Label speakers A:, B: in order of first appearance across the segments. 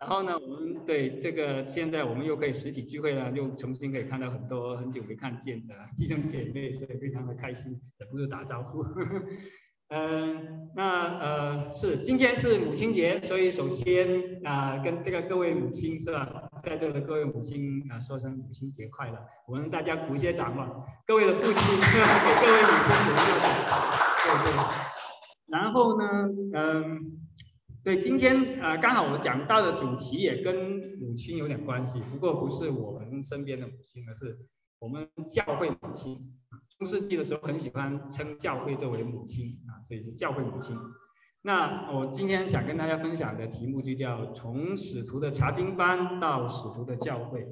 A: 然后呢，我们对这个现在我们又可以实体聚会了，又重新可以看到很多很久没看见的弟兄姐妹，所以非常的开心，忍不住打招呼。是今天是母亲节，所以首先跟这个各位母亲是吧，在座的各位母亲说声母亲节快乐，我们大家鼓一些掌吧，各位的父亲给各位母亲鼓一个掌，对。然后呢，对，今天刚好我讲到的主题也跟母亲有点关系，不过不是我们身边的母亲，而是我们教会母亲。中世纪的时候很喜欢称教会作为母亲所以是教会母亲。那我今天想跟大家分享的题目就叫从使徒的查经班到使徒的教会。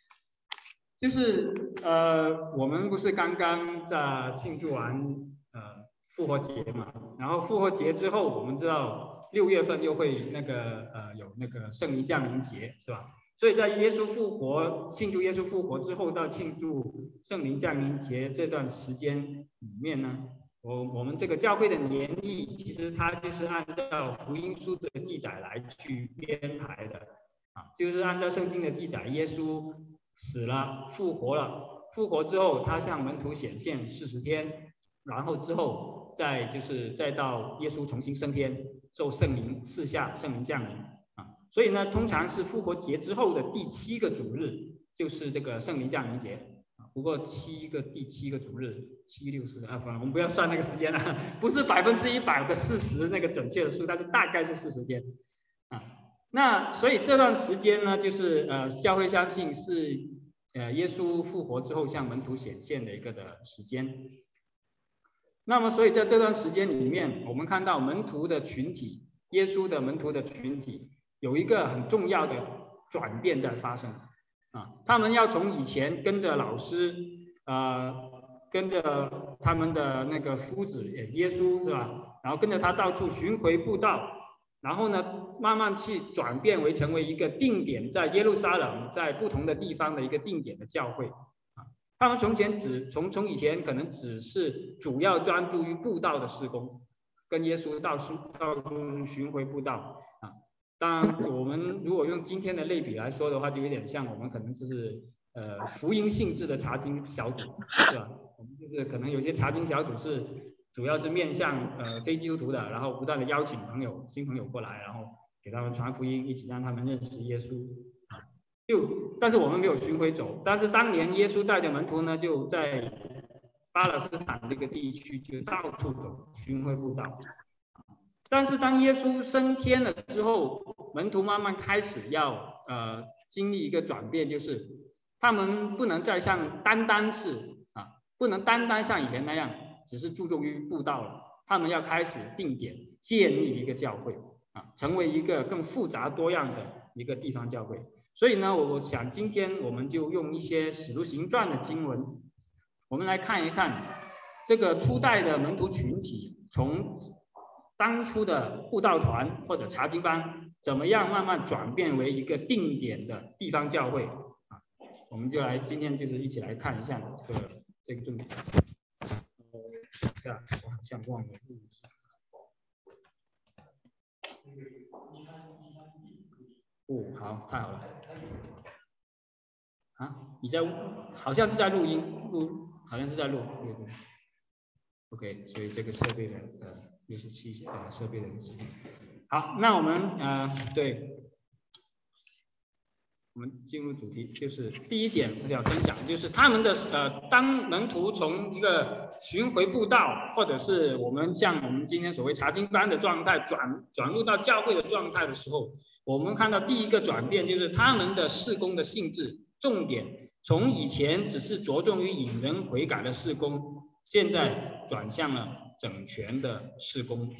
A: 就是我们不是刚刚在庆祝完复活节嘛，然后复活节之后我们知道6月份又会有那个圣灵降临节是吧？所以在耶稣复活庆祝耶稣复活之后到庆祝圣灵降临节这段时间里面呢，我们这个教会的年历其实它就是按照福音书的记载来去编排的就是按照圣经的记载，耶稣死了复活了，复活之后他向门徒显现40天，然后之后再到耶稣重新升天，受圣灵赐下，圣灵降临所以呢通常是复活节之后的第7个主日就是这个圣灵降临节不过第7个主日7、6、4我们不要算那个时间了，不是100%的40那个准确的数，但是大概是40天那所以这段时间呢，就是教会相信是耶稣复活之后向门徒显现的一个的时间。那么所以在这段时间里面，我们看到门徒的群体，耶稣的门徒的群体有一个很重要的转变在发生他们要从以前跟着老师跟着他们的那个夫子耶稣是吧，然后跟着他到处巡回布道，然后呢慢慢去转变为成为一个定点在耶路撒冷在不同的地方的一个定点的教会他们从以前可能只是主要专注于布道的事工，跟耶稣到处巡回布道当然我们如果用今天的类比来说的话，就有点像我们可能就是福音性质的查经小组是吧？我们就是可能有些查经小组是主要是面向非基督徒的，然后不断的邀请新朋友过来，然后给他们传福音，一起让他们认识耶稣但是我们没有巡回走，但是当年耶稣带着门徒呢，就在巴勒斯坦这个地区就到处走巡回布道。但是当耶稣升天了之后，门徒慢慢开始要经历一个转变，就是他们不能再像不能单单像以前那样只是注重于布道了，他们要开始定点建立一个教会成为一个更复杂多样的一个地方教会。所以呢我想今天我们就用一些使徒行传的经文，我们来看一看这个初代的门徒群体从当初的布道团或者查经班怎么样慢慢转变为一个定点的地方教会我们就今天就是一起来看一下这个重点我好像忘了录好，太好了你好像是在录音好像是在录 OK， 所以这个设备的又是设备的问题。好，那我们我们进入主题，就是第一点我想分享，就是他们的当门徒从一个巡回布道，或者是像我们今天所谓查经班的状态转入到教会的状态的时候，我们看到第一个转变就是他们的事工的性质重点从以前只是着重于引人悔改的事工，现在转向了整全的事工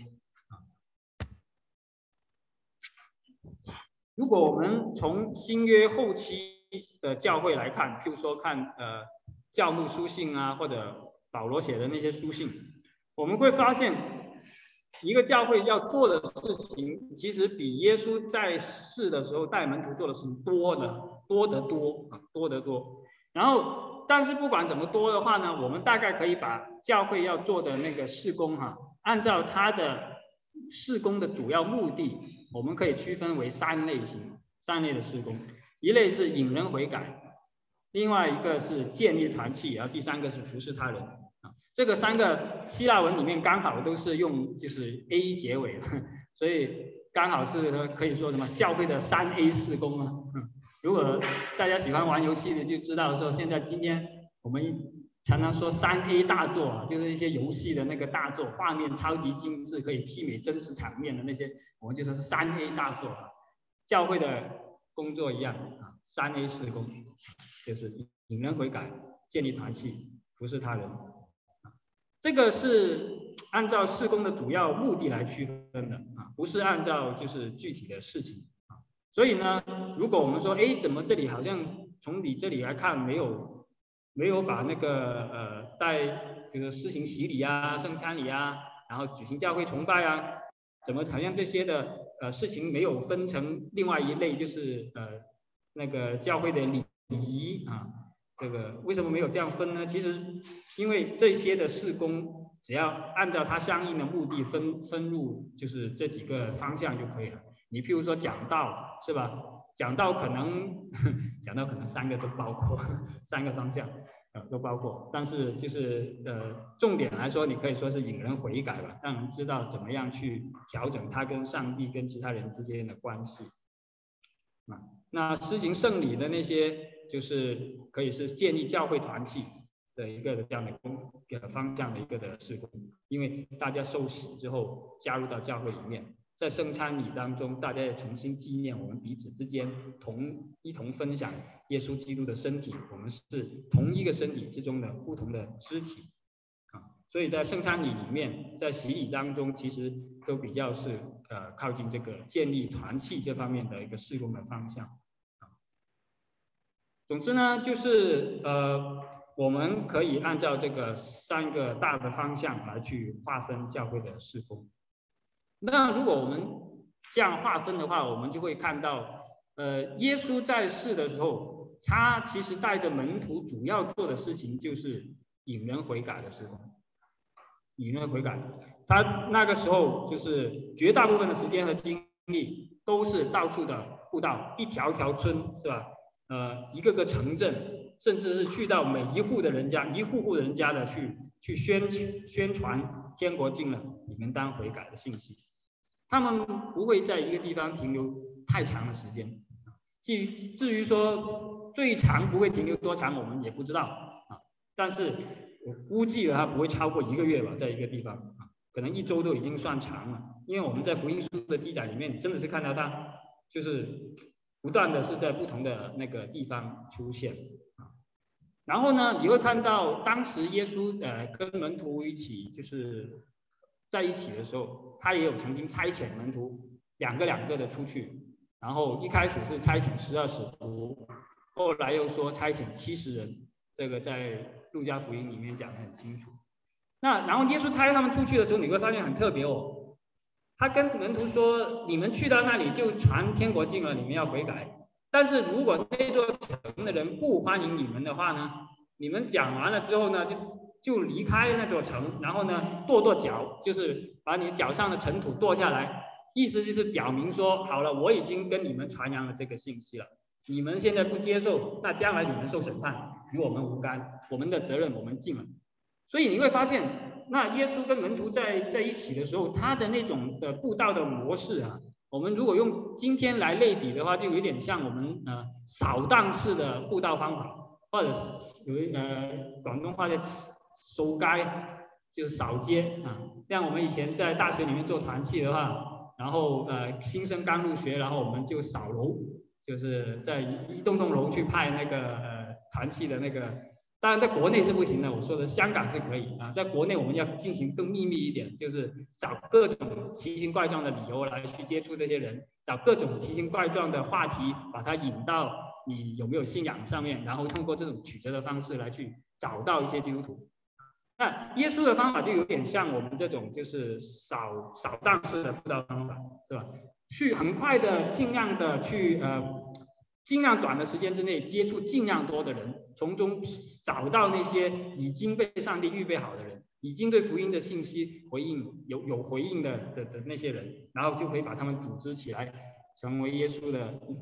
A: 如果我们从新约后期的教会来看，譬如说看教牧书信或者保罗写的那些书信，我们会发现一个教会要做的事情其实比耶稣在世的时候带门徒做的事情多得多然后但是不管怎么多的话呢，我们大概可以把教会要做的那个事工按照它的事工的主要目的我们可以区分为3类型。 三类的事工，一类是引人悔改，另外一个是建立团契，然后第三个是服侍他人啊。这个三个希腊文里面刚好都是用就是 A 结尾的，所以刚好是可以说什么教会的3A 事工啊。如果大家喜欢玩游戏的就知道说，现在今天我们常常说3A 大作啊，就是一些游戏的那个大作，画面超级精致，可以媲美真实场面的那些，我们就说是3A 大作啊。教会的工作一样啊，3A 事工，就是引人悔改、建立团契、服侍他人。这个是按照事工的主要目的来区分的啊，不是按照就是具体的事情啊。所以呢，如果我们说，哎，怎么这里好像从你这里来看没有把那个比如说施行洗礼啊、圣餐礼啊，然后举行教会崇拜啊，怎么好像这些的事情没有分成另外一类，就是那个教会的礼仪啊。这个为什么没有这样分呢？其实因为这些的事工只要按照它相应的目的分入就是这几个方向就可以了。你譬如说讲道是吧？讲道可能3个都包括，3个方向都包括，但是就是重点来说，你可以说是引人悔改吧，让人知道怎么样去调整他跟上帝跟其他人之间的关系啊。那施行圣礼的那些，就是可以是建立教会团契的一个这样的方向的一个的事工，因为大家受洗之后加入到教会里面，在圣餐礼当中，大家也重新纪念我们彼此之间一同分享耶稣基督的身体，我们是同一个身体之中的不同的肢体啊。所以在圣餐礼里面，在洗礼当中，其实都比较是靠近这个建立团契这方面的一个事工的方向。总之呢，就是我们可以按照这个3个大的方向来去划分教会的事工。那如果我们这样划分的话，我们就会看到，耶稣在世的时候，他其实带着门徒主要做的事情就是引人悔改的事工，引人悔改。他那个时候就是绝大部分的时间和精力都是到处的布道，一条条村是吧？一个个城镇，甚至是去到每一户的人家，一户户的人家的去宣传天国近了，你们当悔改的信息。他们不会在一个地方停留太长的时间，至于说最长不会停留多长，我们也不知道啊。但是我估计了，它不会超过1个月吧，在一个地方啊，可能1周都已经算长了。因为我们在福音书的记载里面，真的是看到他就是不断的是在不同的那个地方出现啊。然后呢，你会看到当时耶稣跟门徒一起就是在一起的时候，他也有曾经差遣门徒两个的出去，然后一开始是差遣12使徒，后来又说差遣70人，这个在路加福音里面讲得很清楚。那然后耶稣差他们出去的时候，你会发现很特别哦，他跟门徒说，你们去到那里就传天国近了，你们要悔改。但是如果那座城的人不欢迎你们的话呢，你们讲完了之后呢，就离开那座城，然后呢跺脚，就是把你脚上的尘土跺下来，意思就是表明说，好了，我已经跟你们传扬了这个信息了，你们现在不接受，那将来你们受审判与我们无干，我们的责任我们尽了。所以你会发现，那耶稣跟门徒在一起的时候，他的那种的布道的模式啊，我们如果用今天来类比的话，就有点像我们扫荡式的布道方法，或者广东话叫收街，就是扫街啊。像我们以前在大学里面做团契的话，然后新生刚入学，然后我们就扫楼，就是在一栋楼去派那个团契的那个。当然，在国内是不行的，我说的香港是可以啊。在国内我们要进行更秘密一点，就是找各种奇形怪状的理由来去接触这些人，找各种奇形怪状的话题，把它引到你有没有信仰上面，然后通过这种曲折的方式来去找到一些基督徒。那耶稣的方法就有点像我们这种就是扫荡式的布道方法，是吧？去很快的尽量的去尽量短的时间之内接触尽量多的人，从中找到那些已经被上帝预备好的人，已经对福音的信息回应有回应的那些人，然后就可以把他们组织起来，成为耶稣的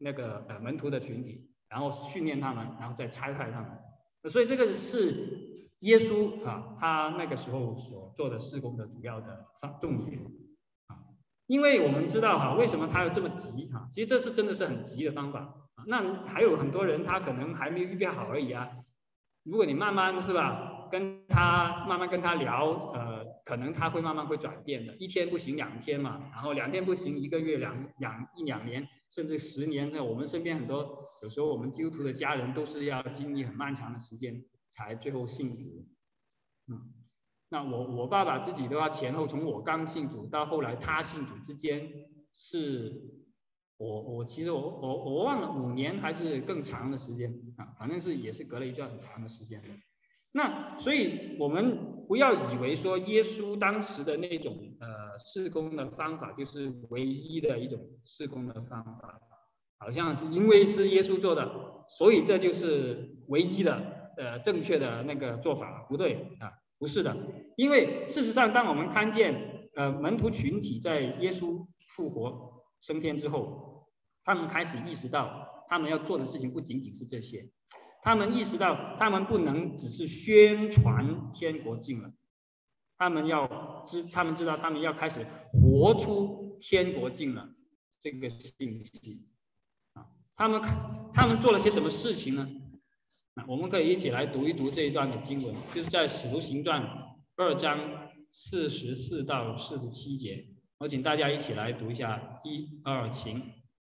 A: 那个门徒的群体，然后训练他们，然后再差派他们。所以这个是耶稣啊，他那个时候所做的事工的主要的重点啊。因为我们知道哈，为什么他要这么急哈？其实这是真的是很急的方法。那还有很多人他可能还没有预备好而已啊。如果你慢慢是吧，慢慢跟他聊，可能他会慢慢会转变的。1天不行2天嘛，然后2天不行1个月、1、2年，甚至10年。那我们身边很多，有时候我们基督徒的家人都是要经历很漫长的时间才最后信主。那我爸爸自己的话，前后从我刚信主到后来他信主之间，是其实我忘了5年还是更长的时间啊，反正也是隔了一段很长的时间。那所以我们不要以为说耶稣当时的那种事工的方法就是唯一的一种事工的方法，好像是因为是耶稣做的，所以这就是唯一的正确的那个做法，不对啊，不是的。因为事实上，当我们看见门徒群体在耶稣复活升天之后，他们开始意识到他们要做的事情不仅仅是这些，他们意识到他们不能只是宣传天国近了，他们知道他们要开始活出天国近了这个信息啊。他们做了些什么事情呢？我们可以一起来读一读这一段的经文，就是在使徒行传2章44到47节，我请大家一起来读一下，1、2，请。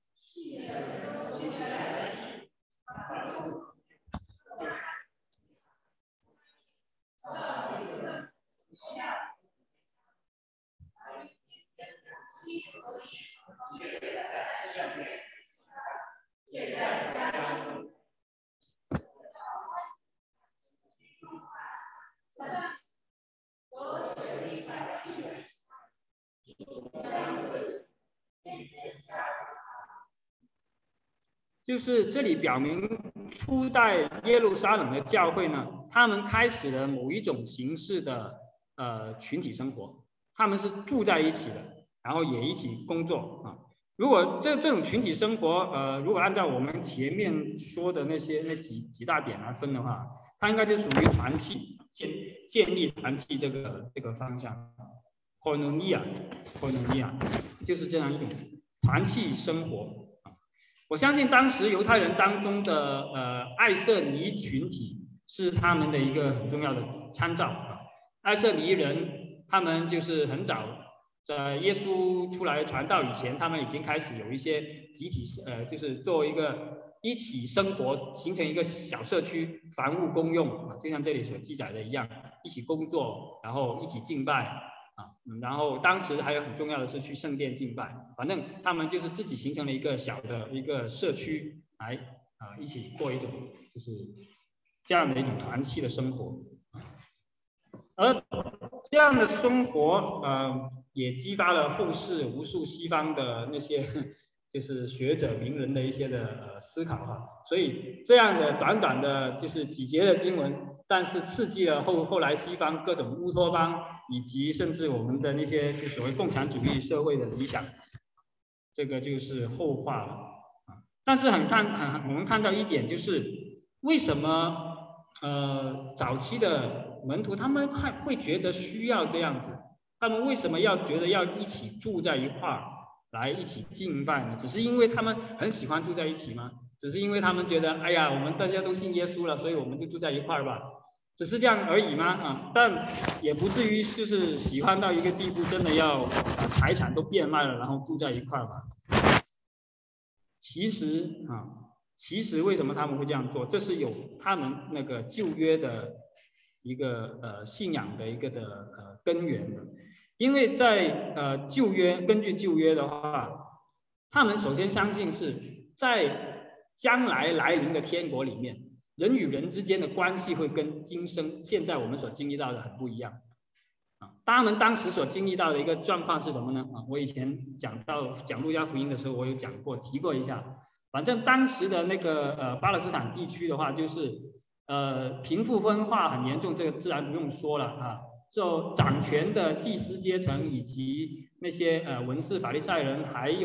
A: 就是这里表明初代耶路撒冷的教会呢，他们开始了某一种形式的群体生活，他们是住在一起的，然后也一起工作啊。如果这种群体生活，如果按照我们前面说的那几大点来分的话，它应该就属于团契，建立团契这个方向。koinonia 就是这样一种团契生活。我相信当时犹太人当中的爱色尼群体是他们的一个很重要的参照啊。爱色尼人他们就是很早在耶稣出来传道以前，他们已经开始有一些集体就是做一个一起生活，形成一个小社区，房屋公用啊，就像这里所记载的一样，一起工作，然后一起敬拜。然后当时还有很重要的是去圣殿敬拜，反正他们就是自己形成了一个小的一个社区，来一起过一种就是这样的一种团契的生活。而这样的生活也激发了后世无数西方的那些就是学者名人的一些的思考哈。所以这样的短短的就是几节的经文，但是刺激了后来西方各种乌托邦以及甚至我们的那些就所谓共产主义社会的理想，这个就是后话了啊。但是我们看到一点，就是为什么早期的门徒他们会觉得需要这样子，他们为什么觉得要一起住在一块儿来一起敬拜呢？只是因为他们很喜欢住在一起吗？只是因为他们觉得哎呀，我们大家都信耶稣了，所以我们就住在一块儿吧，只是这样而已吗？啊，但也不至于就是喜欢到一个地步，真的要把财产都变卖了，然后住在一块儿吧。其实为什么他们会这样做？这是有他们那个旧约的一个信仰的一个的根源的。因为在旧约，根据旧约的话，他们首先相信是在将来来临的天国里面，人与人之间的关系会跟今生现在我们所经历到的很不一样。他们当时所经历到的一个状况是什么呢？我以前讲路加福音的时候，我有提过一下。反正当时的那个巴勒斯坦地区的话，就是贫富分化很严重，这个自然不用说了啊。就掌权的祭司阶层以及那些文士法利赛人，还有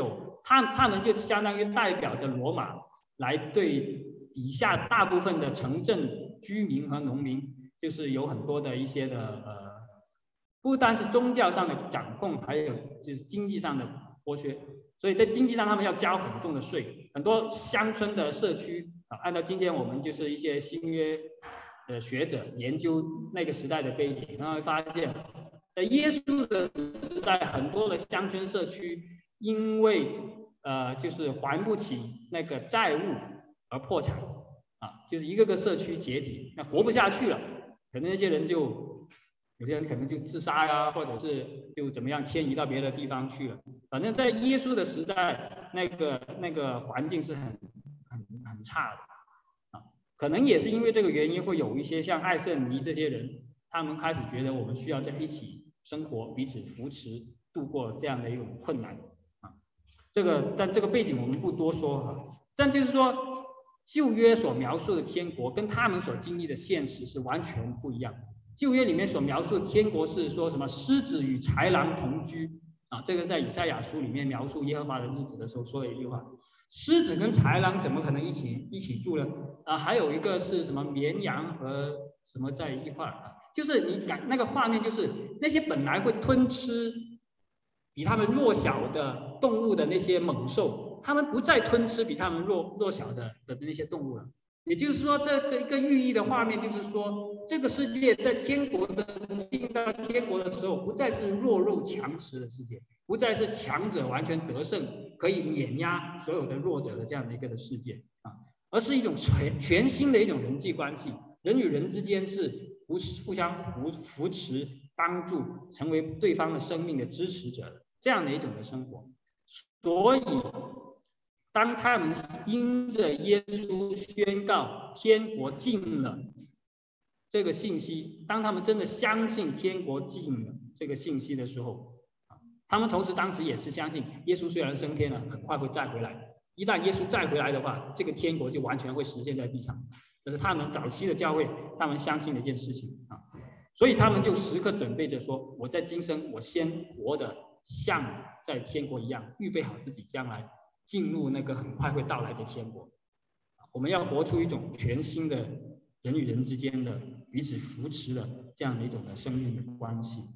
A: 他们就相当于代表着罗马来对底下大部分的城镇居民和农民，就是有很多的一些的不单是宗教上的掌控，还有就是经济上的剥削。所以在经济上他们要交很重的税，很多乡村的社区按照今天我们就是一些新约的学者研究那个时代的背景，他会发现，在耶稣的时代，很多的乡村社区因为就是还不起那个债务而破产就是一个个社区解体，那活不下去了，可能那些人就有些人可能就自杀呀，或者是就怎么样迁移到别的地方去了。反正在耶稣的时代，那个环境是很差的可能也是因为这个原因，会有一些像艾瑟尼这些人，他们开始觉得我们需要在一起生活，彼此扶持，度过这样的一种困难但这个背景我们不多说但就是说，旧约所描述的天国跟他们所经历的现实是完全不一样。旧约里面所描述的天国是说什么狮子与豺狼同居这个在以赛亚书里面描述耶和华的日子的时候说了一句话，狮子跟豺狼怎么可能一起住呢还有一个是什么绵羊和什么在一块就是你那个画面，就是那些本来会吞吃比他们弱小的动物的那些猛兽，他们不再吞吃比他们弱小的那些动物了。也就是说，这个一个寓意的画面就是说，这个世界在进到天国的时候，不再是弱肉强食的世界，不再是强者完全得胜，可以碾压所有的弱者的这样的一个的世界而是一种全新的一种人际关系，人与人之间是互相扶持、帮助，成为对方的生命的支持者的这样的一种的生活。所以当他们因着耶稣宣告天国近了这个信息，当他们真的相信天国近了这个信息的时候他们同时当时也是相信耶稣虽然升天了，很快会再回来，一旦耶稣再回来的话，这个天国就完全会实现在地上。这是他们早期的教会他们相信的一件事情所以他们就时刻准备着说，我在今生我先活得像在天国一样，预备好自己将来进入那个很快会到来的天国。我们要活出一种全新的人与人之间的彼此扶持的这样的一种的生命的关系。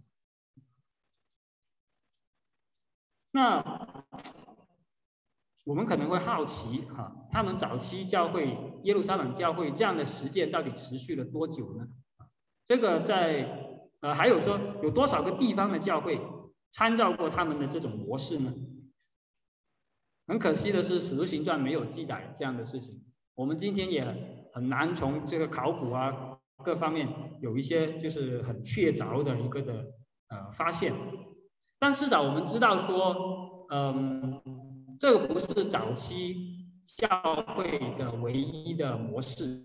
A: 那我们可能会好奇他们早期教会耶路撒冷教会这样的实践到底持续了多久呢？这个在还有说有多少个地方的教会参照过他们的这种模式呢？很可惜的是，使徒行传没有记载这样的事情。我们今天也很难从这个考古各方面有一些就是很确凿的一个的发现。但是我们知道说这个不是早期教会的唯一的模式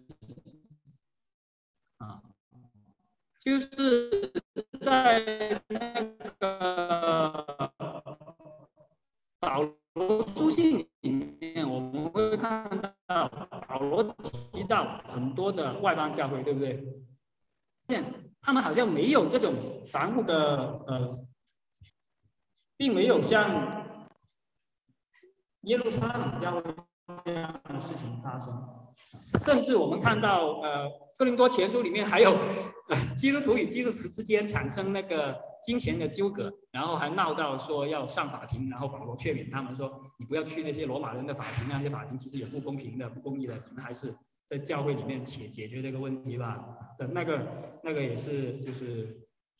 A: 就是在那个保罗书信里面，我们会看到保罗提到很多的外邦教会，对不对？他们好像没有这种防护的并没有像耶路撒冷教会这样的事情发生。甚至我们看到哥林多前书里面还有基督徒与基督徒之间产生那个金钱的纠葛，然后还闹到说要上法庭，然后保罗劝勉他们说，你不要去那些罗马人的法庭，那些法庭其实也不公平的、不公义的，你们还是在教会里面解决这个问题吧。那个也是就是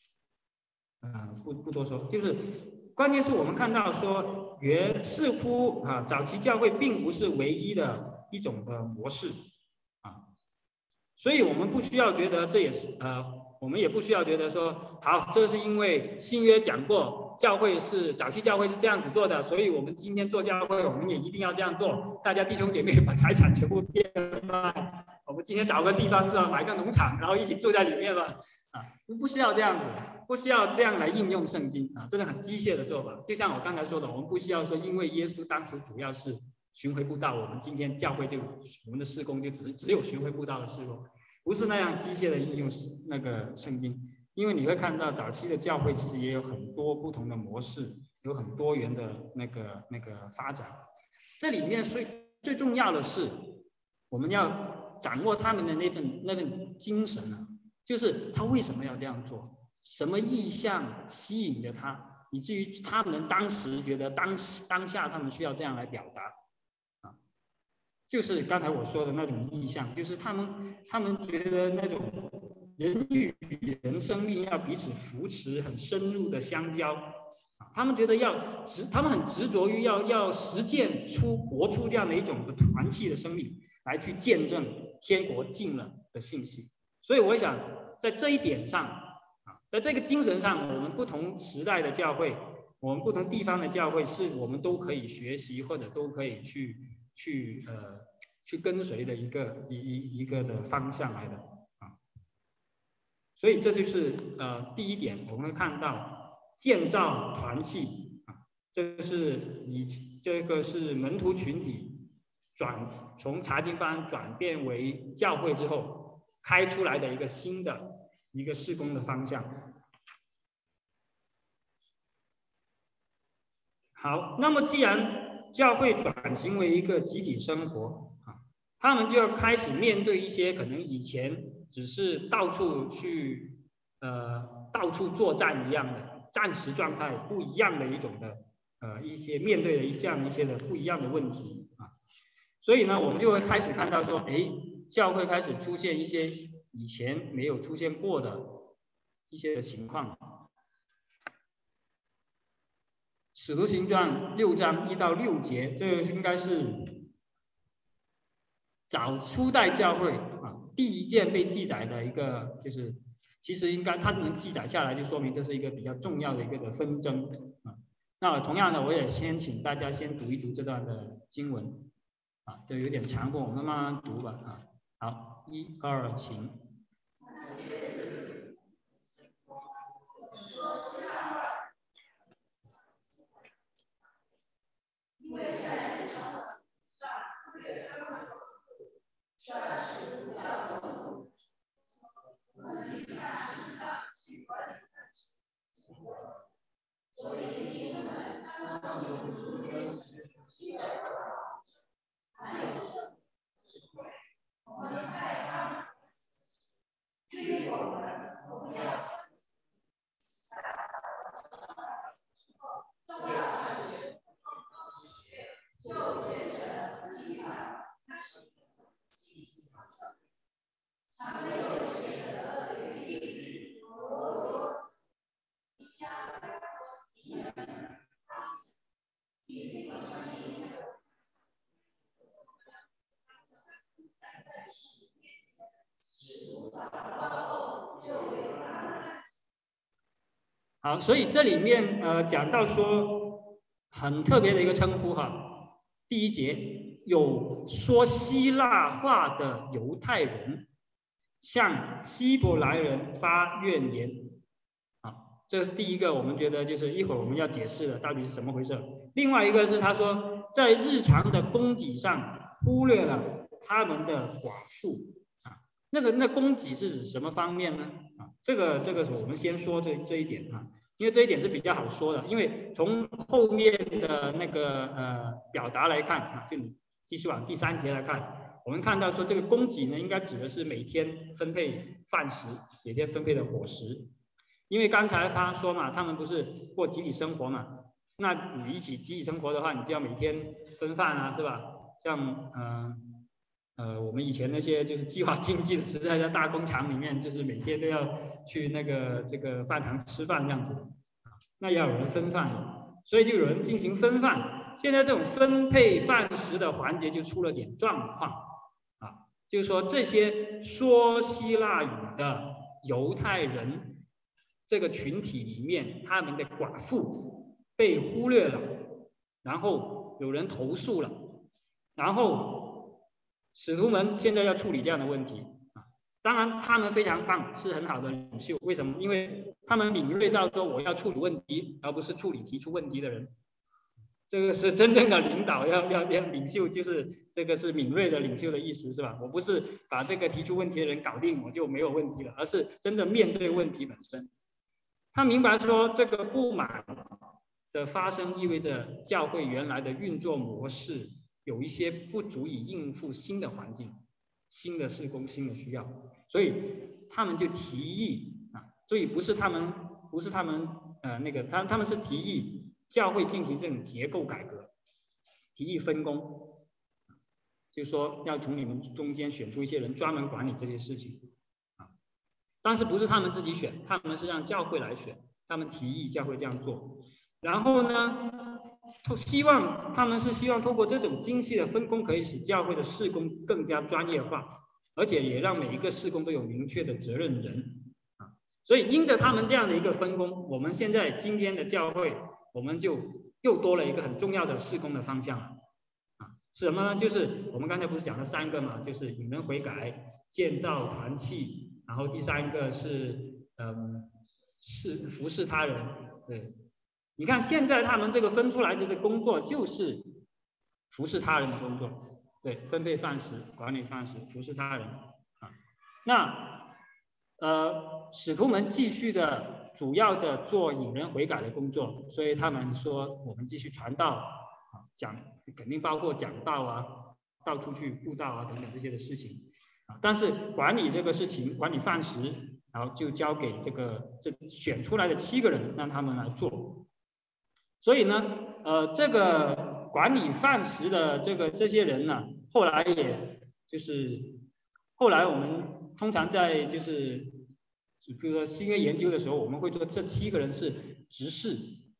A: 不多说，就是关键是我们看到说似乎早期教会并不是唯一的一种的模式所以我们不需要觉得这也是我们也不需要觉得说好，这是因为新约讲过早期教会是这样子做的，所以我们今天做教会我们也一定要这样做，大家弟兄姐妹把财产全部变卖，我们今天找个地方是吧，买个农场然后一起住在里面吧不需要这样子，不需要这样来应用圣经这是很机械的做法。就像我刚才说的，我们不需要说因为耶稣当时主要是巡回布道，我们今天教会我们的事工就只有巡回布道的事工，不是那样机械的应用那个圣经。因为你会看到早期的教会其实也有很多不同的模式有很多元的那个发展。这里面最重要的是，我们要掌握他们的那份精神啊，就是他为什么要这样做，什么意向吸引着他，以至于他们当时觉得当下他们需要这样来表达啊，就是刚才我说的那种意向，就是他们觉得那种人与人生命要彼此扶持，很深入的相交。他们觉得他们很执着于要实践活出这样的一种团契的生命，来去见证天国近了的信息。所以我想在这一点上在这个精神上，我们不同时代的教会，我们不同地方的教会，是我们都可以学习或者都可以去跟随的一个的方向来的啊。所以这就是第一点，我们会看到。建造团契啊，这个是门徒群体从查经班转变为教会之后开出来的一个新的一个事工的方向。好，那么既然教会转型为一个集体生活啊，他们就要开始面对一些可能以前只是到处作战一样的。战时状态不一样的一种的一些面对的这样一些的不一样的问题啊，所以呢，我们就会开始看到说，教会开始出现一些以前没有出现过的一些的情况。使徒行传6章1到6节，这个应该是早初代教会啊第一件被记载的一个就是。其实应该它能记载下来，就说明这是一个比较重要的一个的纷争啊。那同样的，我也先请大家先读一读这段的经文啊，就有点长，我们慢慢读吧啊。好，1、2，请。好，所以这里面讲到说很特别的一个称呼哈，第一节有说希腊话的犹太人向希伯来人发怨言，这是第一个，我们觉得就是一会儿我们要解释的到底是怎么回事。另外一个是他说在日常的供给上忽略了他们的寡妇啊，那供给是指什么方面呢？这个是我们先说这一点啊，因为这一点是比较好说的，因为从后面的那个表达来看啊，就继续往第3节来看，我们看到说这个供给呢，应该指的是每天分配饭食，每天分配的伙食，因为刚才他说嘛，他们不是过集体生活嘛，那你一起集体生活的话，你就要每天分饭啊，是吧？像我们以前那些就是计划经济的时代，在大工厂里面，就是每天都要去这个饭堂吃饭这样子，那也要有人分饭，所以就有人进行分饭。现在这种分配饭食的环节就出了点状况啊，就是说这些说希腊语的犹太人这个群体里面，他们的寡妇被忽略了，然后有人投诉了，然后使徒们现在要处理这样的问题啊。当然他们非常棒，是很好的领袖，为什么？因为他们敏锐到说我要处理问题，而不是处理提出问题的人。这个是真正的领导，要领袖，就是这个是敏锐的领袖的意思，是吧？我不是把这个提出问题的人搞定，我就没有问题了，而是真正面对问题本身。他明白说这个不满的发生意味着教会原来的运作模式有一些不足以应付新的环境、新的事工、新的需要，所以他们就提议所以不是他们他们是提议教会进行这种结构改革，提议分工，就是说要从你们中间选出一些人专门管理这些事情但是不是他们自己选，他们是让教会来选，他们提议教会这样做。然后呢，他们是希望通过这种精细的分工，可以使教会的事工更加专业化，而且也让每一个事工都有明确的责任人所以因着他们这样的一个分工，我们现在今天的教会，我们就又多了一个很重要的事工的方向是什么呢？就是我们刚才不是讲了3个嘛，就是引人悔改、建造团契，然后第3个是服侍他人。对，你看现在他们这个分出来的这个工作就是服侍他人的工作，对，分配饭食、管理饭食、服侍他人那使徒们继续的主要的做引人悔改的工作，所以他们说我们继续传道肯定包括讲道到处去布道等等这些的事情但是管理这个事情，管理饭食，然后就交给这选出来的7个人让他们来做。所以呢这个管理饭食的这些人呢后来我们通常在比如说新约研究的时候，我们会说这7个人是执事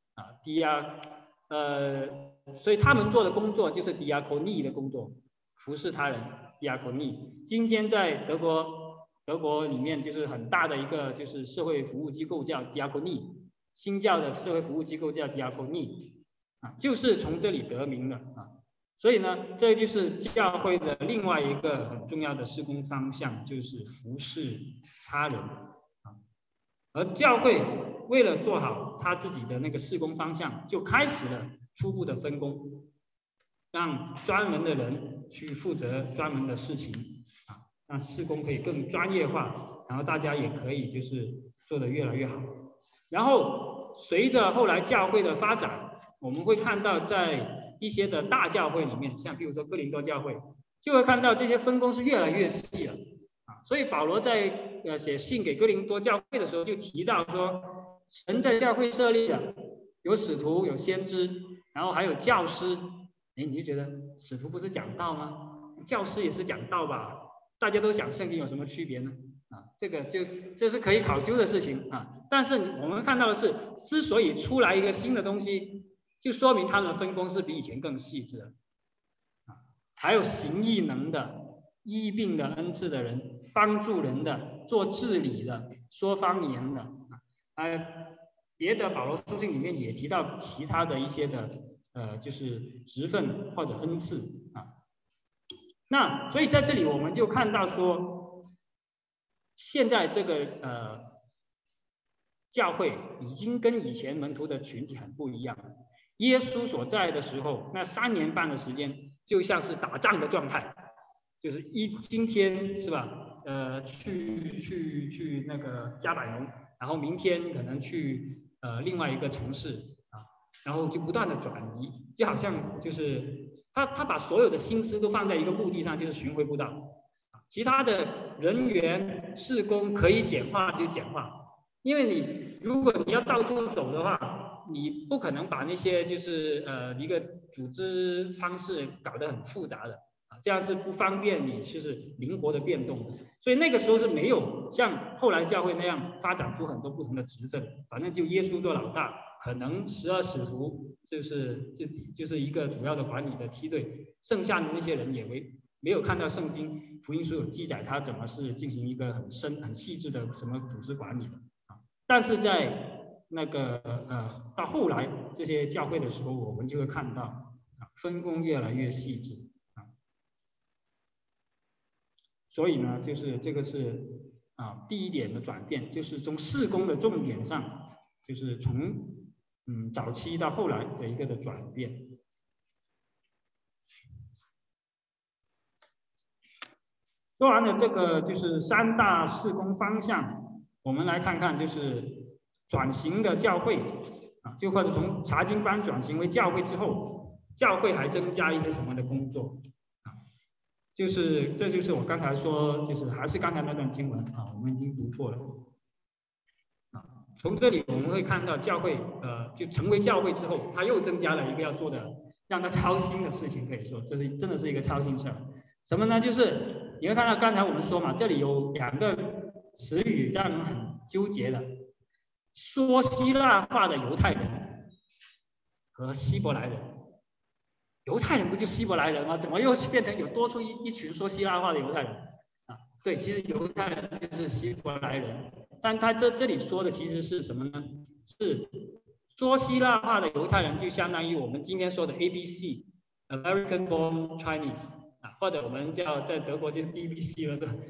A: 所以他们做的工作就是 diaconia 的工作，服侍他人 diaconia。今天在德国里面就是很大的一个就是社会服务机构叫 diaconia， 新教的社会服务机构叫 diaconia就是从这里得名的所以呢这就是教会的另外一个很重要的事工方向，就是服侍他人而教会为了做好他自己的那个事工方向，就开始了初步的分工，让专门的人去负责专门的事情让事工可以更专业化，然后大家也可以就是做得越来越好。然后随着后来教会的发展，我们会看到在一些的大教会里面，像比如说哥林多教会，就会看到这些分工是越来越细了所以保罗在写信给哥林多教会的时候就提到说，神在教会设立的有使徒、有先知，然后还有教师。你就觉得使徒不是讲道吗？教师也是讲道吧？大家都讲圣经有什么区别呢？这是可以考究的事情但是我们看到的是，之所以出来一个新的东西，就说明他们的分工是比以前更细致的还有行异能的、医病的恩赐的人，帮助人的、做治理的、说方言的别的保罗书信里面也提到其他的一些的就是职分或者恩赐那所以在这里我们就看到说，现在这个教会已经跟以前门徒的群体很不一样了。耶稣所在的时候，那3年半的时间就像是打仗的状态，就是今天是吧？去那个加百农，然后明天可能去另外一个城市然后就不断的转移，就好像就是他把所有的心思都放在一个目的上，就是巡回布道其他的人员事工可以简化就简化，因为如果你要到处走的话，你不可能把那些就是一个组织方式搞得很复杂的这样是不方便你就是灵活的变动的。所以那个时候是没有像后来教会那样发展出很多不同的职分，反正就耶稣做老大，可能12使徒就是一个主要的管理的梯队，剩下的那些人也没有看到圣经福音书有记载他怎么是进行一个很细致的什么组织管理的但是在那个到后来这些教会的时候，我们就会看到分工越来越细致所以呢，就是这个是第一点的转变，就是从事工的重点上，就是从早期到后来的一个的转变。说完了这个就是3大事工方向，我们来看看就是转型的教会啊，就或者从查经班转型为教会之后，教会还增加一些什么的工作啊？这就是我刚才说，就是还是刚才那段经文啊，我们已经读过了啊。从这里我们会看到教会就成为教会之后，他又增加了一个要做的让他操心的事情，可以说这是真的是一个操心事儿。什么呢？就是你会看到刚才我们说嘛，这里有2个词语让人很纠结的。说希腊话的犹太人和希伯来人，犹太人不就希伯来人吗？怎么又变成有多出一群说希腊话的犹太人啊？对，其实犹太人就是希伯来人，但他这里说的其实是什么呢？是说希腊话的犹太人，就相当于我们今天说的 ABC，American Born Chinese 啊，或者我们叫在德国就是 BBC 了，是吧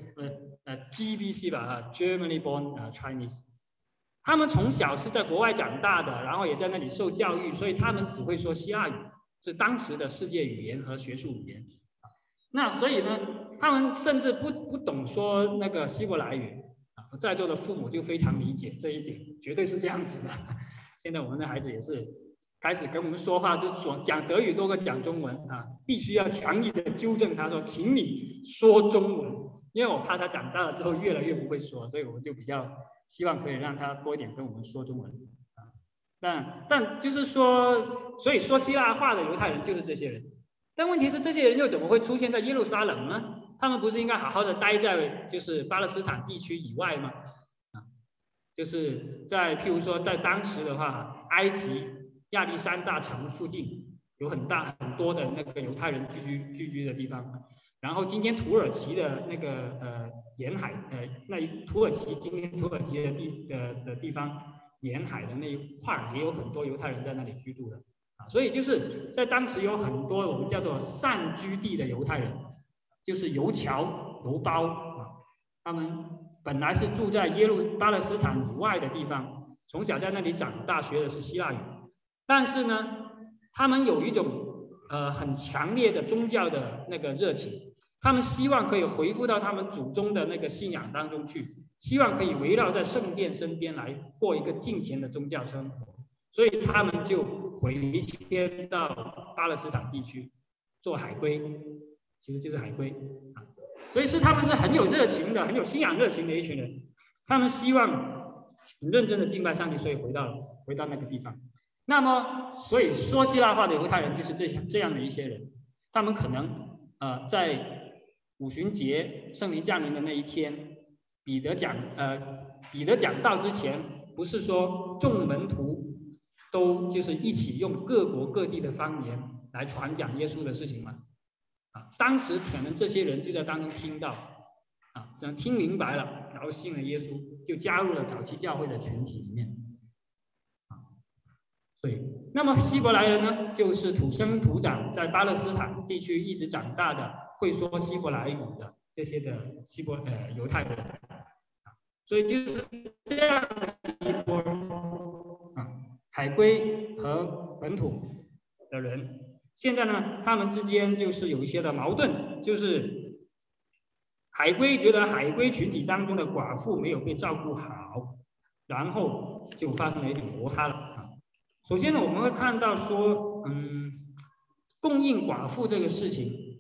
A: ？GBC 吧啊 ，Germany Born Chinese。他们从小是在国外长大的，然后也在那里受教育，所以他们只会说希腊语，是当时的世界语言和学术语言。那所以呢，他们甚至不懂说那个希伯来语啊。在座的父母就非常理解这一点，绝对是这样子的。现在我们的孩子也是开始跟我们说话，就说讲德语多过讲中文啊，必须要强力的纠正他说，请你说中文，因为我怕他长大了之后越来越不会说，所以我们就比较希望可以让他多一点跟我们说中文啊。但就是说，所以说希腊话的犹太人就是这些人。但问题是，这些人又怎么会出现在耶路撒冷呢？他们不是应该好好的待在就是巴勒斯坦地区以外吗？啊，就是在譬如说在当时的话，埃及亚历山大城附近有很多的那个犹太人聚居的地方。然后今天土耳其的那个沿海土耳其今天土耳其的地方沿海的那一块也有很多犹太人在那里居住的啊，所以就是在当时有很多我们叫做散居地的犹太人，就是犹侨犹胞啊，他们本来是住在巴勒斯坦以外的地方，从小在那里长大，学的是希腊语，但是呢，他们有一种很强烈的宗教的那个热情。他们希望可以回复到他们祖宗的那个信仰当中去，希望可以围绕在圣殿身边来过一个敬虔的宗教生活，所以他们就回迁到巴勒斯坦地区做海归，其实就是海归啊。所以他们是很有热情的，很有信仰热情的一群人，他们希望很认真的敬拜上帝，所以回到那个地方。那么，所以说希腊话的犹太人就是这样的一些人，他们可能在五旬节圣灵降临的那一天，彼得讲道之前，不是说众门徒都就是一起用各国各地的方言来传讲耶稣的事情吗？啊，当时可能这些人就在当中听到啊，这样听明白了，然后信了耶稣，就加入了早期教会的群体里面啊。所以，那么希伯来人呢，就是土生土长在巴勒斯坦地区一直长大的，会说希伯来语的这些的犹太人，所以就是这样的一波啊，海归和本土的人，现在呢，他们之间就是有一些的矛盾，就是海归觉得海归群体当中的寡妇没有被照顾好，然后就发生了一点摩擦了啊。首先呢，我们会看到说，供应寡妇这个事情，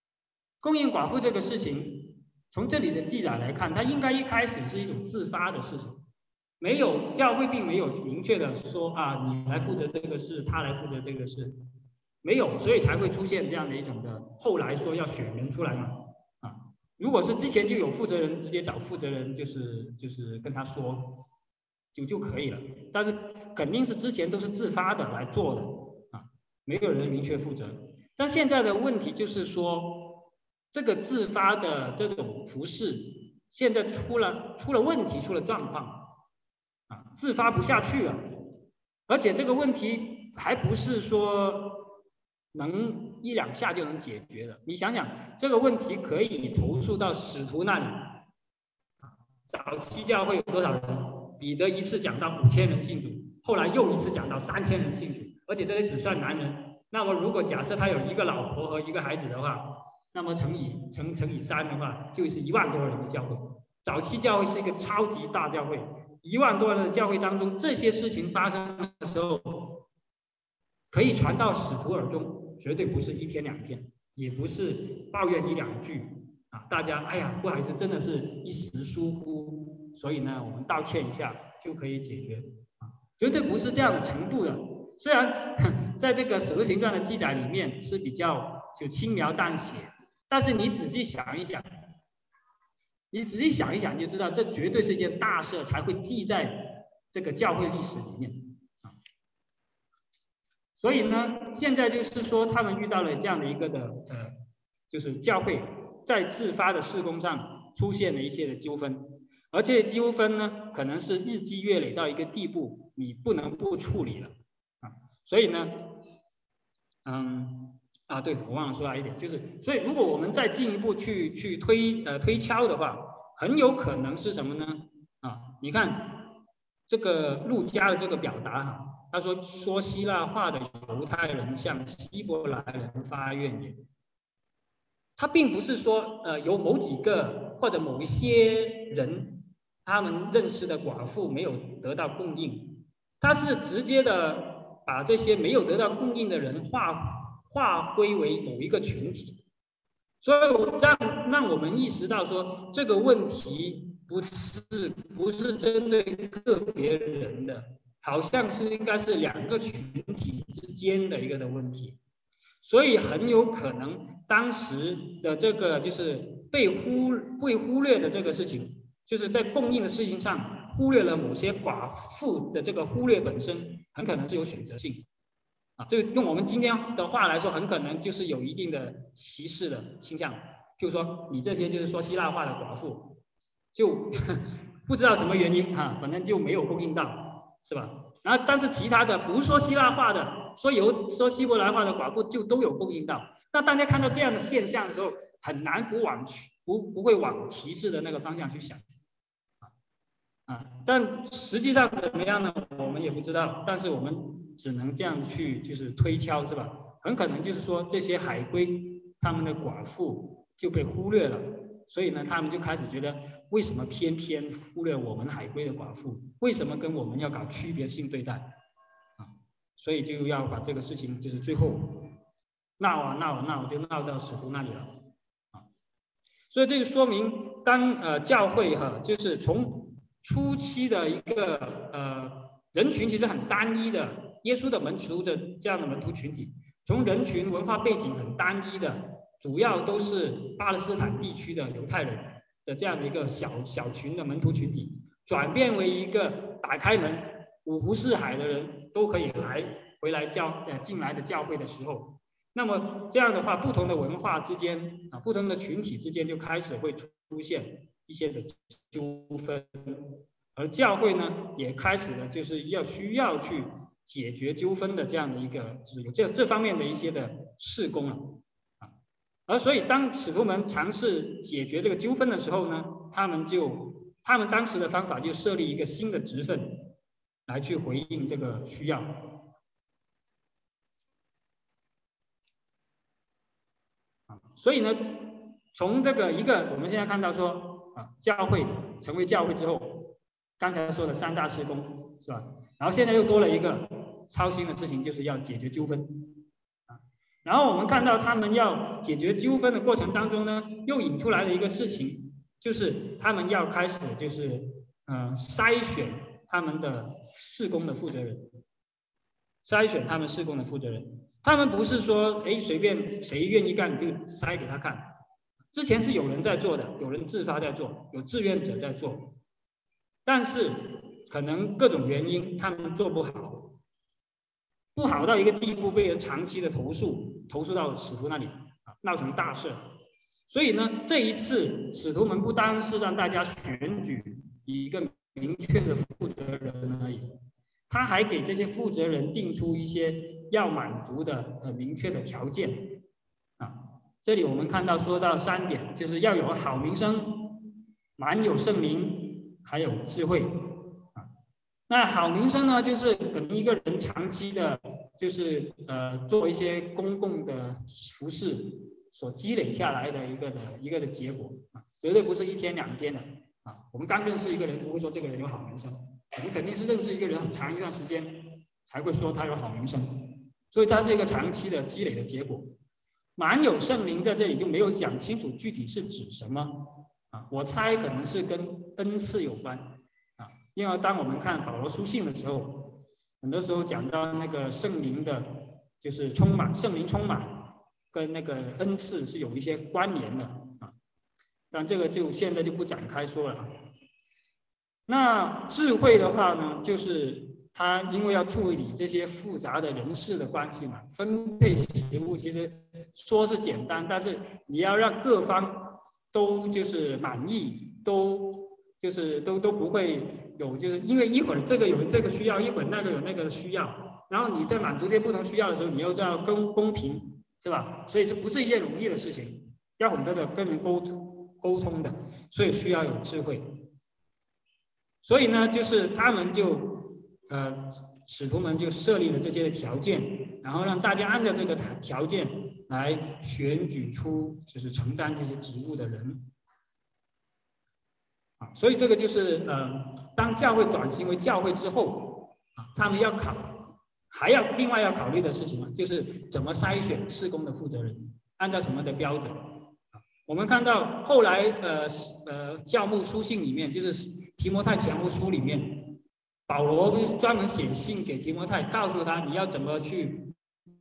A: 从这里的记载来看，它应该一开始是一种自发的事情，教会并没有明确的说啊，你来负责这个事，他来负责这个事，没有，所以才会出现这样的一种的，后来说要选人出来嘛，啊，如果是之前就有负责人，直接找负责人，就是跟他说就可以了，但是肯定是之前都是自发的来做的啊，没有人明确负责。但现在的问题就是说，这个自发的这种服事，现在出了问题，出了状况啊，自发不下去了，而且这个问题还不是说能1、2下就能解决的。你想想，这个问题可以投诉到使徒那里。早期教会有多少人？彼得一次讲到5000人信主，后来又一次讲到3000人信主，而且这里只算男人。那么如果假设他有1个老婆和1个孩子的话，那么乘以3的话，就是1万多人的教会。早期教会是一个超级大教会， 1万多人的教会当中，这些事情发生的时候，可以传到使徒耳中，绝对不是1天2天，也不是抱怨1、2句啊，大家哎呀不好意思，真的是一时疏忽，所以呢我们道歉一下就可以解决啊，绝对不是这样的程度的。虽然在这个使徒行传的记载里面是比较就轻描淡写，但是你仔细想一想，你就知道这绝对是一件大事，才会记在这个教会历史里面啊。所以呢，现在就是说他们遇到了这样的一个就是教会在自发的事工上出现了一些的纠纷，而这些纠纷呢，可能是日积月累到一个地步，你不能不处理了啊。所以呢，对，我忘了说到一点，就是所以如果我们再进一步去推敲的话，很有可能是什么呢？啊，你看这个路加的这个表达哈，他说希腊话的犹太人向希伯来人发怨言，他并不是说有某几个或者某一些人他们认识的寡妇没有得到供应，他是直接的把这些没有得到供应的人划归为某一个群体，所以让我们意识到说这个问题不是针对个别人的，好像是应该是2个群体之间的一个的问题，所以很有可能当时的这个就是被忽略的这个事情，就是在供应的事情上忽略了某些寡妇的这个忽略本身，很可能是有选择性。这个用我们今天的话来说，很可能就是有一定的歧视的倾向。譬如说，你这些就是说希腊话的寡妇，就不知道什么原因反正就没有供应到，是吧？然后，但是其他的不说希腊话的，说希伯来话的寡妇就都有供应到。那大家看到这样的现象的时候，很难不会往歧视的那个方向去想。但实际上怎么样呢？我们也不知道，但是我们只能这样去就是推敲，是吧？很可能就是说这些海归他们的寡妇就被忽略了，所以呢，他们就开始觉得为什么偏偏忽略我们海归的寡妇？为什么跟我们要搞区别性对待所以就要把这个事情就是最后闹就闹到使徒那里了所以这就说明当教会就是从初期的一个人群其实很单一的，耶稣的门徒的这样的门徒群体，从人群文化背景很单一的，主要都是巴勒斯坦地区的犹太人的这样的一个小群的门徒群体，转变为一个打开门五湖四海的人都可以回来进来的教会的时候，那么这样的话，不同的文化之间不同的群体之间就开始会出现一些的纠纷，而教会呢也开始了就是需要去解决纠纷的这样的一个就是有这方面的一些的事工而所以当使徒们尝试解决这个纠纷的时候呢，他们当时的方法就设立一个新的职分来去回应这个需要。所以呢，从这个我们现在看到说教会成为教会之后，刚才说的3大事工是吧？然后现在又多了一个操心的事情，就是要解决纠纷然后我们看到他们要解决纠纷的过程当中呢，又引出来的一个事情，就是他们要开始就是筛选他们的事工的负责人，他们不是说随便谁愿意干就筛给他看，之前是有人在做的，有人自发在做，有志愿者在做，但是可能各种原因他们做不好到一个地步，被人长期的投诉到使徒那里闹成大事。所以呢，这一次使徒们不单是让大家选举一个明确的负责人而已，他还给这些负责人定出一些要满足的明确的条件这里我们看到说到3点，就是要有好名声，满有圣灵，还有智慧那好名声呢，就是可能一个人长期的，就是做一些公共的服事所积累下来的一个的结果绝对不是1天2天的我们刚认识一个人不会说这个人有好名声我们肯定是认识一个人很长一段时间才会说他有好名声，所以它是一个长期的积累的结果。满有圣灵在这里就没有讲清楚具体是指什么啊，我猜可能是跟恩赐有关啊，因为当我们看保罗书信的时候，很多时候讲到那个圣灵的，就是圣灵充满跟那个恩赐是有一些关联的啊，但这个就现在就不展开说了。那智慧的话呢，就是他因为要处理这些复杂的人事的关系嘛，分配职务其实说是简单，但是你要让各方都就是满意，都不会有，就是因为一会儿这个有这个需要，一会儿那个有那个需要，然后你在满足这些不同需要的时候，你又要公平，是吧？所以这不是一件容易的事情，要很多的跟人沟通的，所以需要有智慧。所以呢，就是他们就使徒们就设立了这些的条件，然后让大家按照这个条件来选举出就是承担这些职务的人啊。所以这个就是当教会转型为教会之后啊，他们还要另外要考虑的事情就是怎么筛选事工的负责人，按照什么的标准啊？我们看到后来教牧书信里面就是提摩太前书里面，保罗不是专门写信给提摩太，告诉他你要怎么去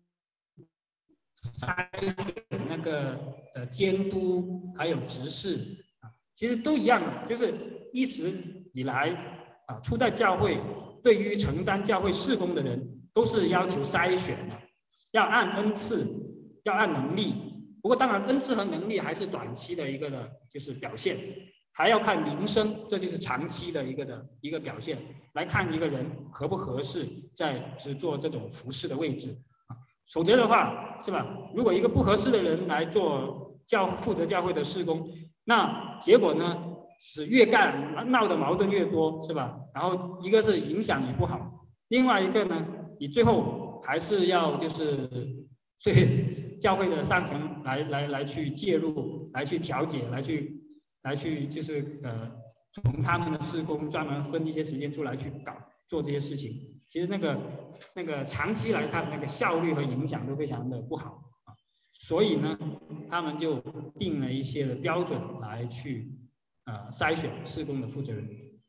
A: 筛选那个监督还有执事啊，其实都一样的，就是一直以来啊，初代教会对于承担教会事工的人都是要求筛选的，要按恩赐，要按能力。不过当然恩赐和能力还是短期的一个的就是表现。还要看名声，这就是长期的一个表现，来看一个人合不合适在做这种服侍的位置啊。否则的话，是吧？如果一个不合适的人来做负责教会的事工，那结果呢是越干闹的矛盾越多，是吧？然后一个是影响也不好，另外一个呢，你最后还是要就是所以教会的上层来去介入，来去调解，来去就是从他们的事工专门分一些时间出来去做这些事情，其实那个长期来看，那个效率和影响都非常的不好啊。所以呢，他们就定了一些的标准来去筛选事工的负责人。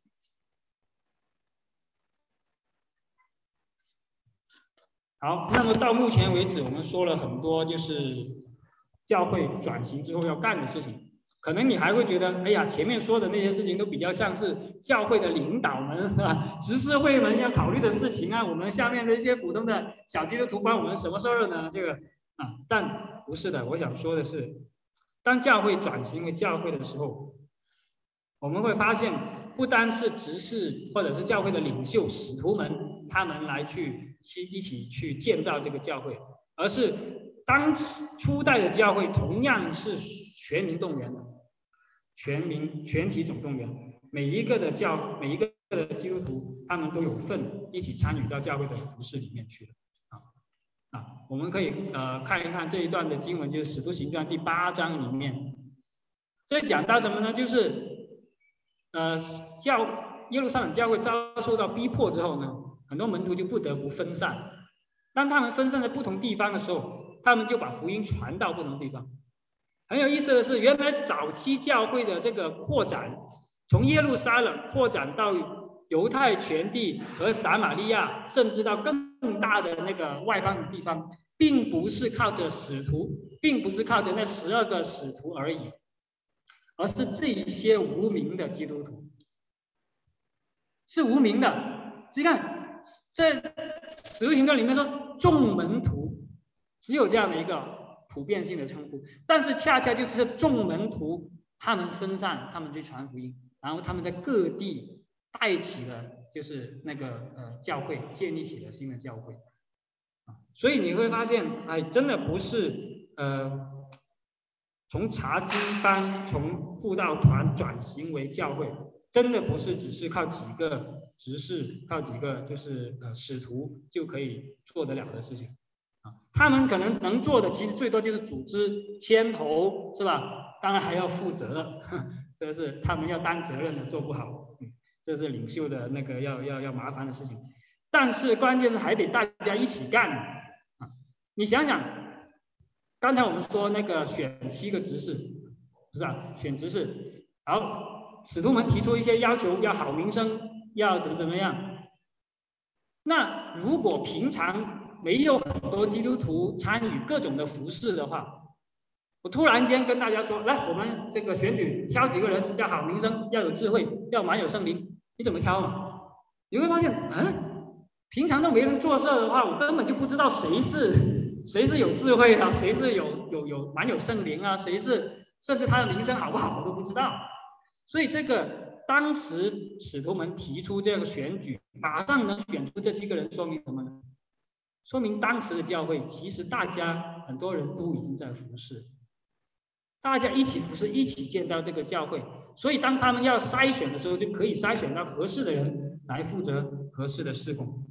A: 好，那么到目前为止，我们说了很多就是教会转型之后要干的事情。可能你还会觉得，哎呀，前面说的那些事情都比较像是教会的领导们是吧？执事会们要考虑的事情啊，我们下面的一些普通的小基督徒关我们什么事儿呢？这个啊，但不是的。我想说的是，当教会转型为教会的时候，我们会发现，不单是执事或者是教会的领袖使徒们，他们来去一起去建造这个教会，而是当初代的教会同样是全民动员的，全体总动员，每一个的基督徒，他们都有份一起参与到教会的服事里面去的我们可以看一看这一段的经文，就是《使徒行传》第8章里面，这讲到什么呢？就是耶路撒冷教会遭受到逼迫之后呢，很多门徒就不得不分散。当他们分散在不同地方的时候，他们就把福音传到不同地方。很有意思的是，原来早期教会的这个扩展，从耶路撒冷扩展到犹太全地和撒玛利亚，甚至到更大的那个外邦的地方，并不是靠着使徒，并不是靠着那12个使徒而已，而是这一些无名的基督徒，是无名的。你看，在《使徒行传》里面说众门徒，只有这样的一个普遍性的称呼，但是恰恰就是众门徒他们分散，他们去传福音，然后他们在各地带起了就是那个教会，建立起了新的教会所以你会发现，哎，真的不是从查经班从布道团转型为教会，真的不是只是靠几个执事，靠几个就是使徒就可以做得了的事情他们可能能做的其实最多就是组织牵头，是吧？当然还要负责，这是他们要担责任的，做不好， 这是领袖的那个要麻烦的事情。但是关键是还得大家一起干啊！你想想，刚才我们说那个选7个执事，不是啊，选执事，好，使徒们提出一些要求，要好名声，要怎么样？那如果平常没有很多基督徒参与各种的服事的话，我突然间跟大家说，来，我们这个选举挑几个人，要好名声，要有智慧，要满有圣灵，你怎么挑嘛？你会发现，平常都没人做事的话，我根本就不知道谁是有智慧啊，谁是有满有圣灵啊，谁是甚至他的名声好不好我都不知道。所以这个当时使徒们提出这个选举，马上能选出这7个人，说明什么呢？说明当时的教会其实大家很多人都已经在服侍，大家一起服侍，一起建造这个教会。所以当他们要筛选的时候，就可以筛选到合适的人来负责合适的事工。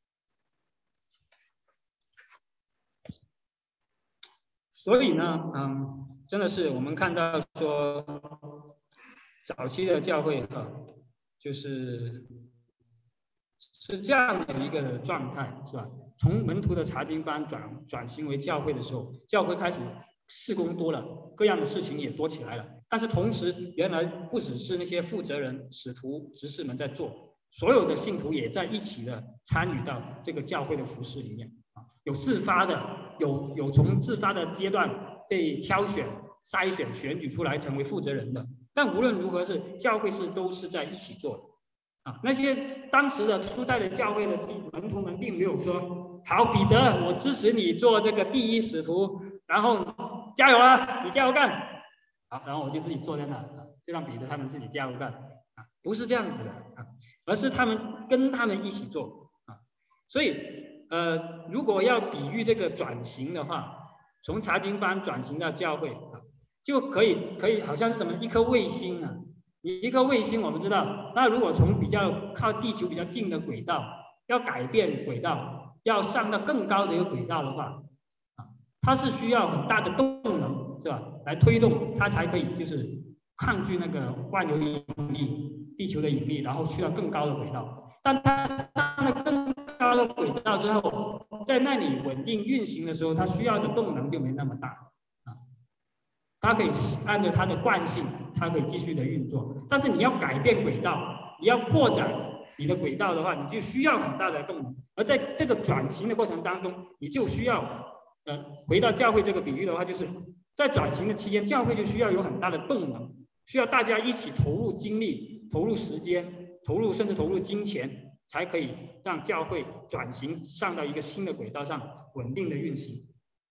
A: 所以呢，真的是我们看到说，早期的教会就是这样的一个状态，是吧？从门徒的查经班转型为教会的时候，教会开始事工多了，各样的事情也多起来了。但是同时，原来不只是那些负责人、使徒、执事们在做，所有的信徒也在一起的参与到这个教会的服事里面啊，有自发的，有从自发的阶段被挑选、筛选、选举出来成为负责人的。但无论如何教会都是在一起做的啊。那些当时的初代的教会的门徒们并没有说，好，彼得，我支持你做这个第一使徒，然后加油啊，你加油干。好，然后我就自己坐在那，就让彼得他们自己加油干啊，不是这样子的啊，而是跟他们一起做啊。所以如果要比喻这个转型的话，从查经班转型到教会啊，就可以好像是什么一颗卫星啊，一颗卫星我们知道，那如果从比较靠地球比较近的轨道要改变轨道，要上到更高的一个轨道的话啊，它是需要很大的动能，是吧？来推动它才可以就是抗拒那个万有引力、地球的引力，然后去到更高的轨道。但它上了更高的轨道之后，在那里稳定运行的时候，它需要的动能就没那么大啊。它可以按照它的惯性，它可以继续的运作。但是你要改变轨道，你要扩展你的轨道的话，你就需要很大的动能。而在这个转型的过程当中，你就需要回到教会这个比喻的话，就是在转型的期间，教会就需要有很大的动能，需要大家一起投入精力、投入时间、甚至投入金钱，才可以让教会转型上到一个新的轨道上，稳定的运行。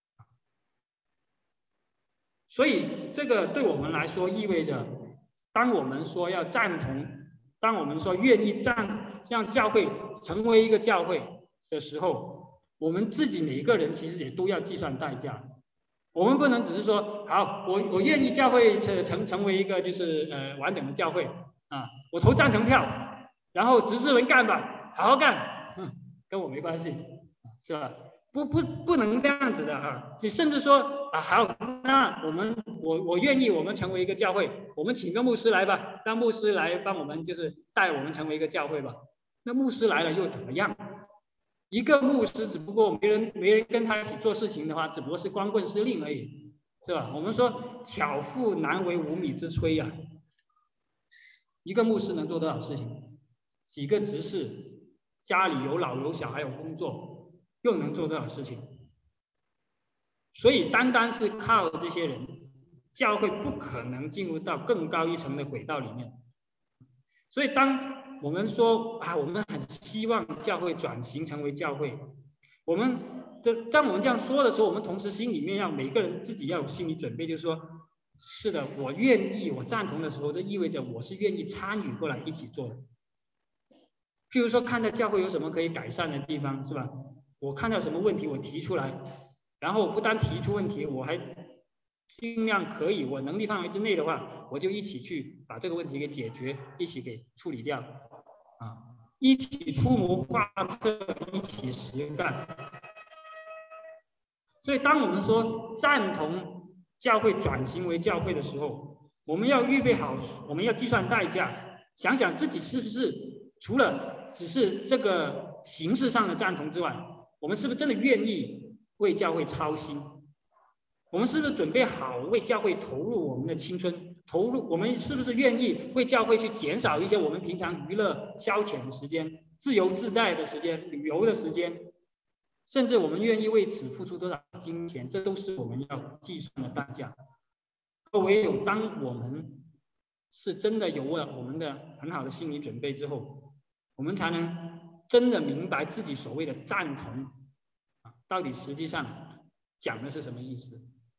A: 所以这个对我们来说意味着，当我们说要赞同，当我们说愿意让教会成为一个教会的时候，我们自己每一个人其实也都要计算代价。我们不能只是说，好，我愿意教会成为一个就是完整的教会啊，我投赞成票，然后执事们干吧，好好干，跟我没关系，是吧？不能这样子的啊！甚至说啊，好，那我愿意，我们成为一个教会，我们请个牧师来吧，让牧师来帮我们就是带我们成为一个教会吧。那牧师来了又怎么样？一个牧师只不过没人跟他一起做事情的话，只不过是光棍司令而已，是吧？我们说巧妇难为无米之炊啊。一个牧师能做多少事情？几个执事，家里有老有小还有工作，又能做多少事情？所以单单是靠这些人，教会不可能进入到更高一层的轨道里面。所以当我们说啊，我们很希望教会转型成为教会，当我们这样说的时候，我们同时心里面每个人自己要有心理准备，就是说，是的，我愿意，我赞同的时候，这意味着我是愿意参与过来一起做的。譬如说，看到教会有什么可以改善的地方，是吧？我看到什么问题，我提出来，然后我不单提出问题，我还尽量可以，我能力范围之内的话，我就一起去把这个问题给解决，一起给处理掉，啊，一起出谋划策，一起实干。所以，当我们说赞同教会转型为教会的时候，我们要预备好，我们要计算代价， 想想自己是不是除了只是这个形式上的赞同之外，我们是不是真的愿意为教会操心？我们是不是准备好为教会投入我们的青春？我们是不是愿意为教会去减少一些我们平常娱乐消遣的时间、自由自在的时间、旅游的时间，甚至我们愿意为此付出多少金钱？这都是我们要计算的代价。唯有当我们是真的有了我们的很好的心理准备之后，我们才能真的明白自己所谓的赞同到底实际上讲的是什么意思。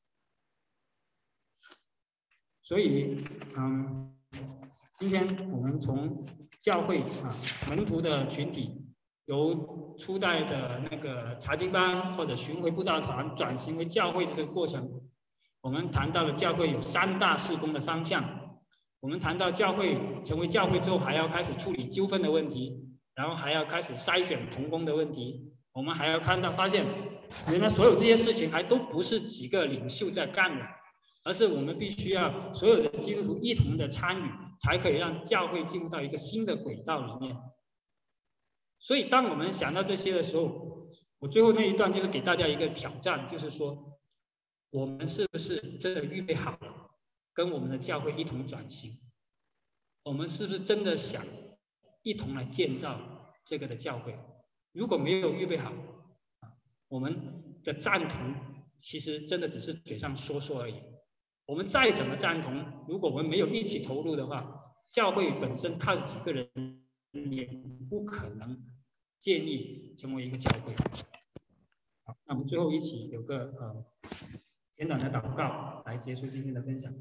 A: 所以，今天我们从教会门徒的群体，由初代的那个查经班或者巡回布道团转型为教会的这个过程，我们谈到了教会有3大事工的方向。我们谈到教会成为教会之后，还要开始处理纠纷的问题，然后还要开始筛选同工的问题。我们还要发现，原来所有这些事情还都不是几个领袖在干的，而是我们必须要所有的基督徒一同的参与，才可以让教会进入到一个新的轨道里面。所以当我们想到这些的时候，我最后那一段就是给大家一个挑战，就是说我们是不是真的预备好了跟我们的教会一同转型？我们是不是真的想一同来建造这个的教会？如果没有预备好，我们的赞同其实真的只是嘴上说说而已。我们再怎么赞同，如果我们没有一起投入的话，教会本身靠几个人也不可能建立成为一个教会。好，那我们最后一起有个简短的祷告来结束今天的分享。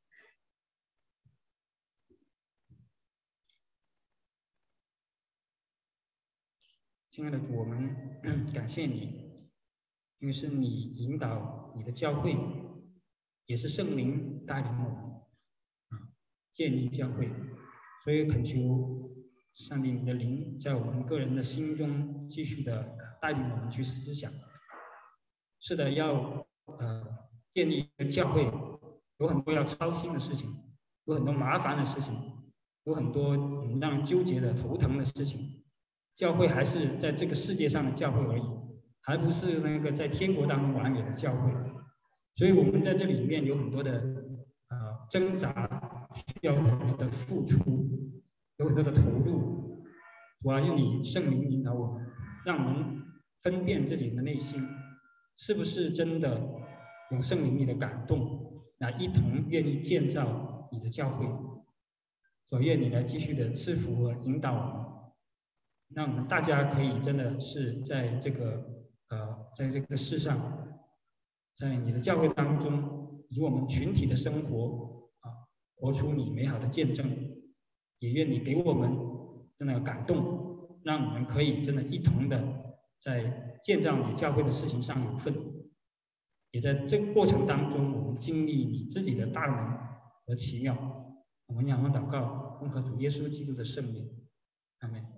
A: 亲爱的主，我们感谢你，因为是你引导你的教会，也是圣灵带领我们建立教会，所以恳求上帝你的灵在我们个人的心中继续的带领我们去思想。是的，要建立一个教会，有很多要操心的事情，有很多麻烦的事情，有很多让人纠结的头疼的事情。教会还是在这个世界上的教会而已，还不是那个在天国当中完美的教会。所以我们在这里面有很多的挣扎，需要很多的付出，有很多的投入。主啊，用你圣灵引导我们，让我们分辨自己的内心是不是真的有圣灵你的感动，来一同愿意建造你的教会。所愿你来继续的赐福和引导我们，让我们大家可以真的是在这个世上，在你的教会当中，以我们群体的生活活出你美好的见证。也愿你给我们真的感动，让我们可以真的一同的在建造你教会的事情上有份。也在这个过程当中，我们经历你自己的大能和奇妙。我们仰望祷告，奉靠主耶稣基督的圣名，阿们。